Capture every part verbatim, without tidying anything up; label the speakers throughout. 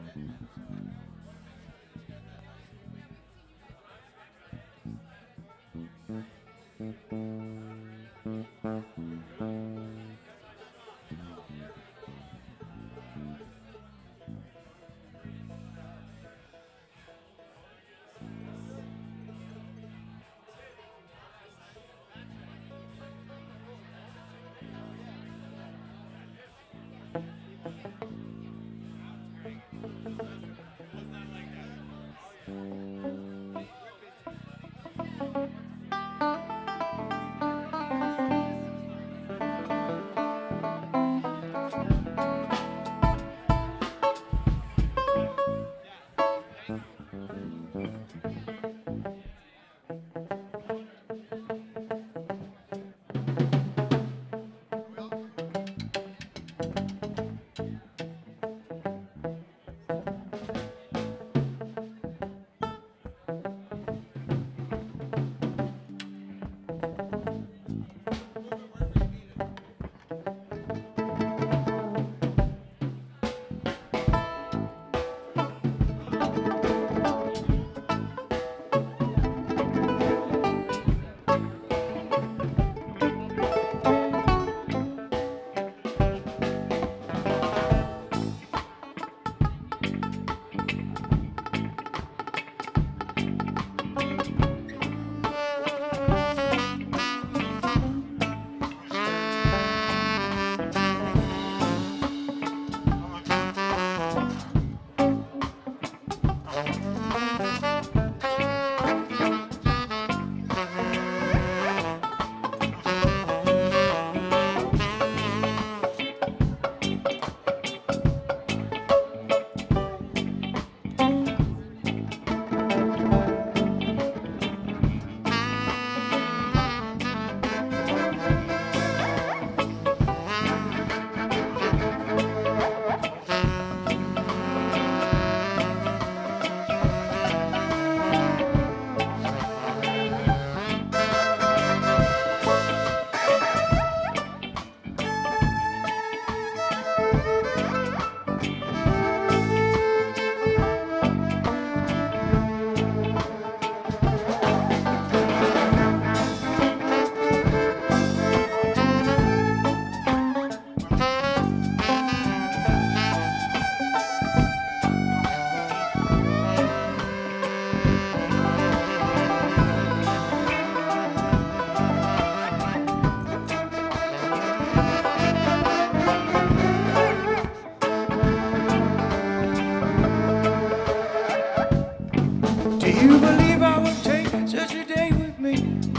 Speaker 1: Do you believe I would take such a day with me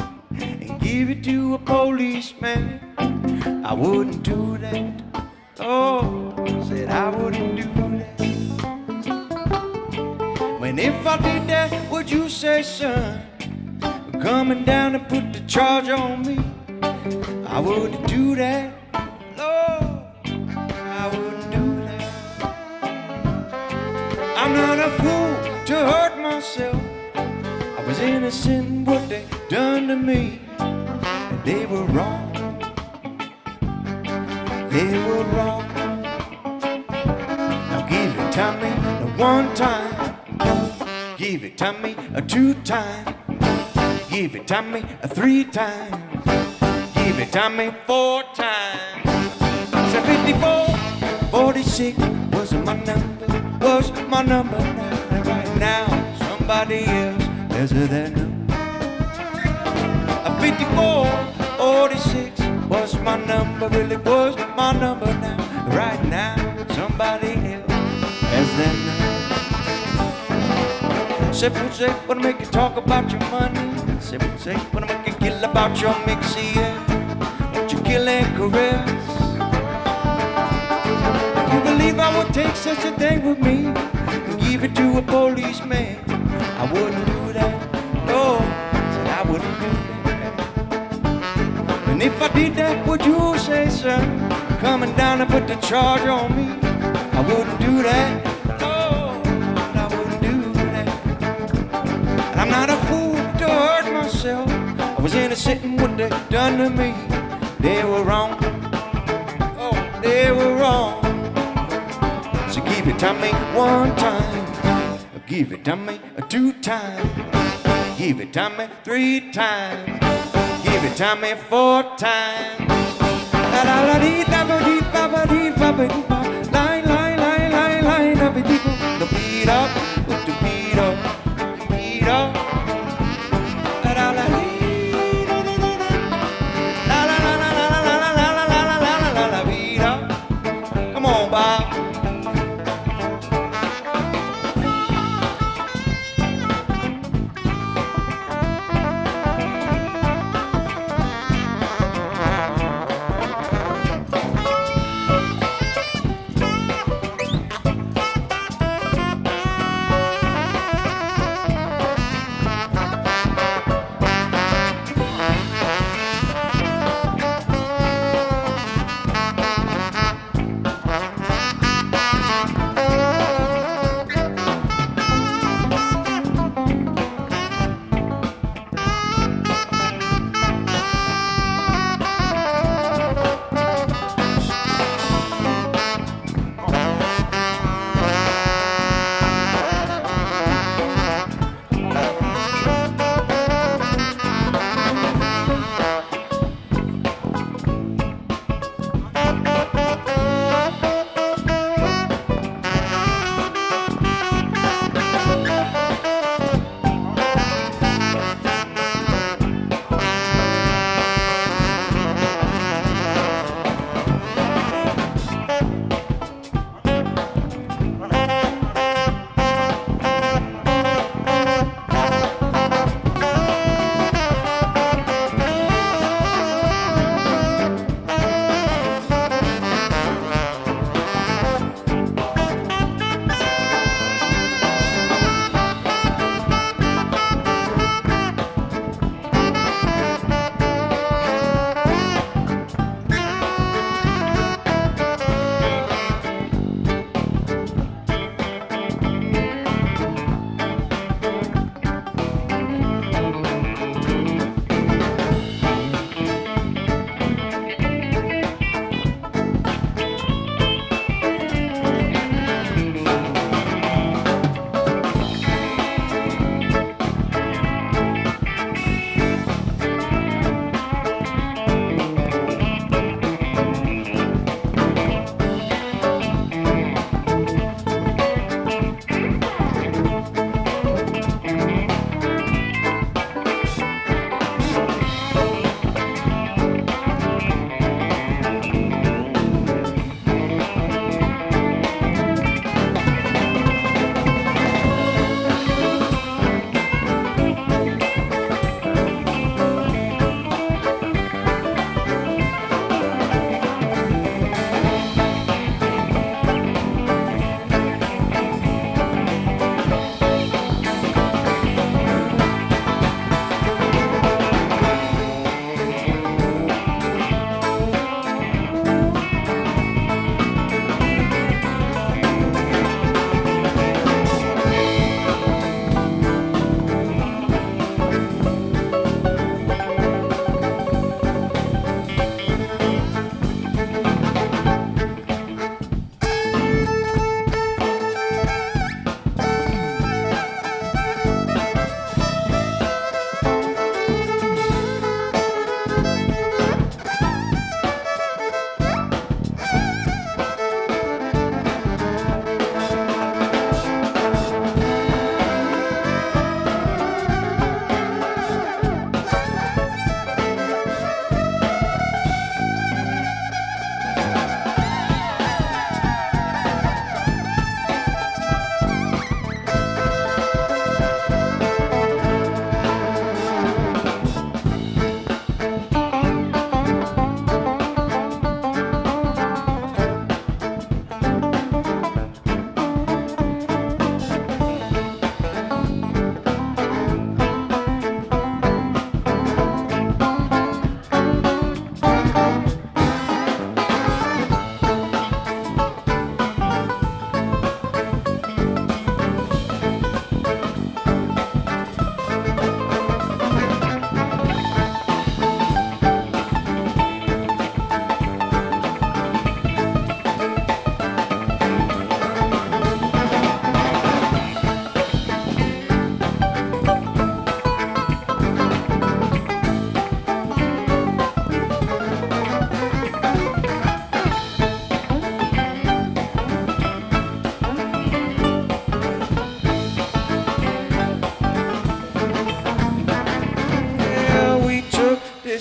Speaker 1: and give it to a policeman? I wouldn't do that. Oh, said I wouldn't do that. When if I did that, would you say, son, coming down and put the charge on me? I wouldn't do that. Lord, I wouldn't do that. I'm not a fool to hurt myself. I was innocent in what they done to me, and they were wrong. They were wrong. Now give it to me a one time. Give it to me a two time. Give it to me a three times. Give it to me four times. So fifty-four, forty-six was my number, was my number. Now, right now, somebody else has that number. A fifty-four, forty-six was my number, really was my number. Now, right now, somebody else has that number. Simple say, wanna make you talk about your money. Simple say, wanna make you kill about your mixie, yeah. Want you kill and caress. You believe I would take such a thing with me and give it to a policeman? I wouldn't do that. No, said I wouldn't do that. And if I did that, would you say, son, coming down and put the charge on me? I wouldn't do that. I'm not a fool to hurt myself. I was innocent in what they done to me. They were wrong. Oh, they were wrong. So give it to me one time. Give it to me two times. Give it to me three times. Give it to me four times. La la la dee da ba dee ba ba dee ba ba dee ba. Line line line line line da ba dee ba. The beat up, the beat up, beat up. La la la dee da da da da. La la la la la la la la la la la la la la beat up. Come on, Bob.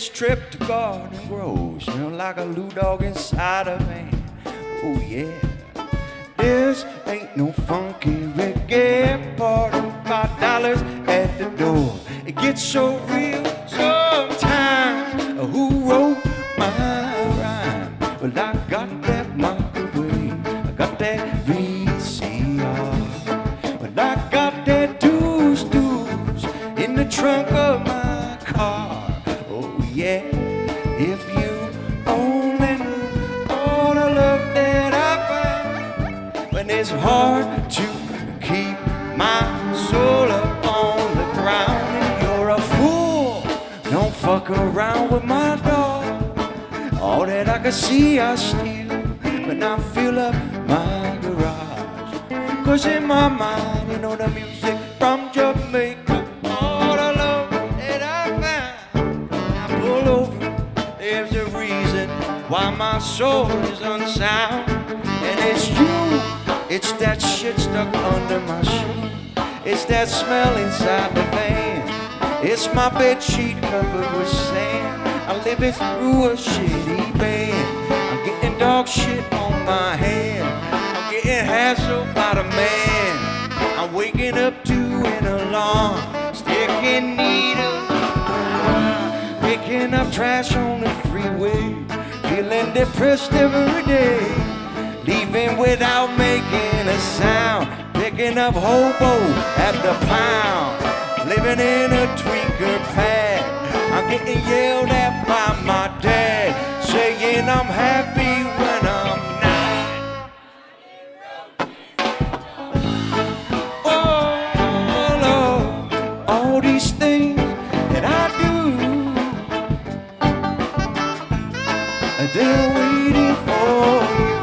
Speaker 1: this trip to Garden Grove. Smell like a loot dog inside a van. Oh yeah. This ain't no funky reggae party. Five dollars at the door. It gets so real sometimes. Who wrote my rhyme? Well, I got that microwave. I got that V C R. Well, I got that deuce deuce in the trunk of my car. Oh yeah. If you only knew all the love that I find when it's hard to keep my soul up on the ground. And you're a fool, don't fuck around with my dog. All that I can see I steal when I fill up my garage. Cause in my mind, you know the music from Jamaica, all the love that I find, I pull over, there's a reason why my soul is unsound. And it's you, it's that shit stuck under my shoe. It's that smell inside the van. It's my bed sheet covered with sand. I live it through a shitty band. I'm getting dog shit on my hand. I'm getting hassled by the man. I'm waking up to an alarm, sticking needles, picking up trash on the freeway, feeling depressed every day, leaving without making a sound, picking up hobo at the pound, living in a tweaker pad. I'm getting yelled at by my dad, saying I'm happy when I'm not. Oh Lord, all these things that I do, they're waiting for you.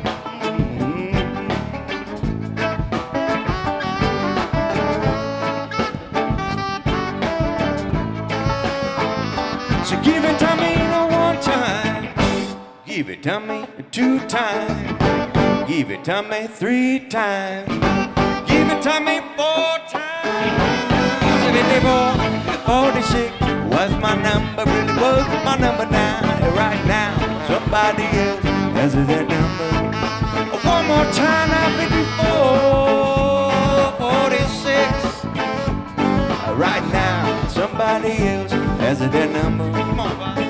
Speaker 1: So give it to me no one time, give it to me two times, give it to me three times, give it to me four times. seventy-four, forty-six was my number, really was my number now. Right now, somebody else has that number. One more time, now fifty-four, forty-six. Right now, somebody else has that number. Come on, Bob.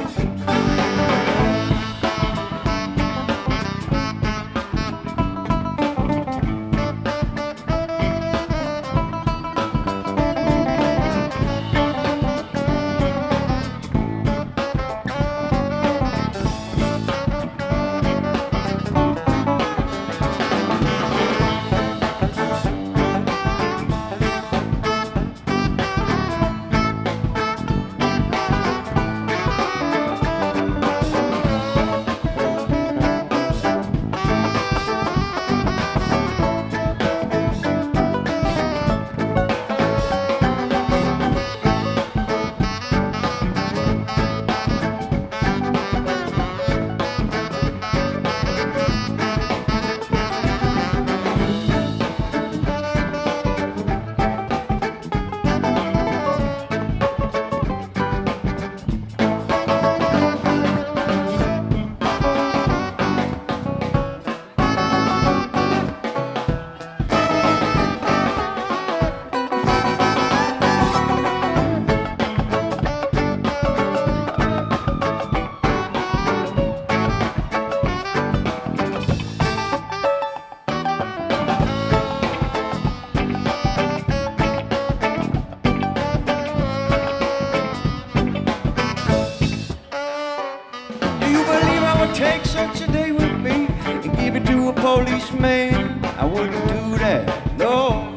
Speaker 1: Take such a day with me and give it to a policeman. I wouldn't do that, no.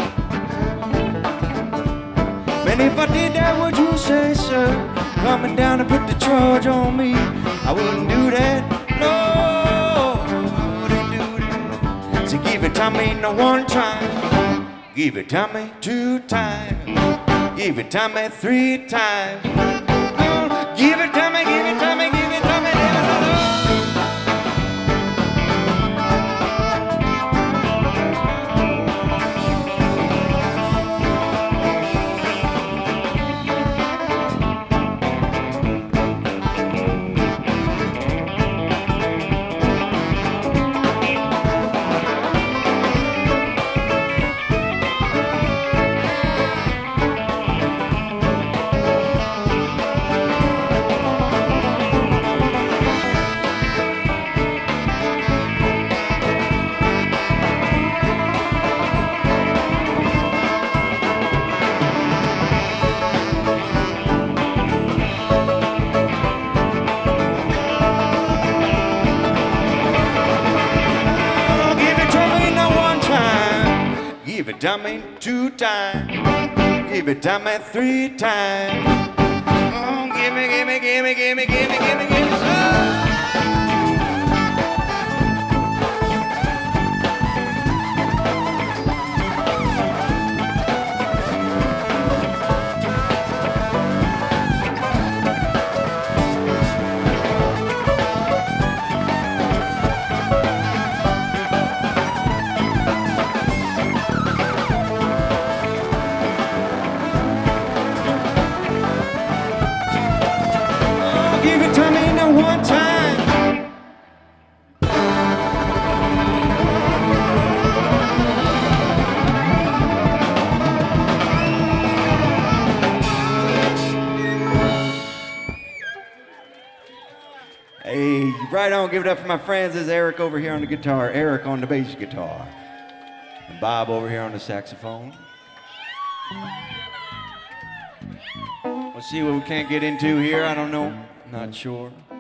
Speaker 1: Man, if I did that, would you say, sir, coming down to put the charge on me? I wouldn't do that, no. I wouldn't do that. So give it to me no one time, give it to me two times, give it to me three times. Give it to me, give it to me, give it to me, give it to me. Give it to me two times. Give it to me three times. Oh, give me, give me, give me, give me, give me, give me, give me some. Give it to me now one time. Hey, right on. Give it up for my friends. There's Eric over here on the guitar, Eric on the bass guitar, and Bob over here on the saxophone. Let's see what we can't get into here. I don't know. Not sure.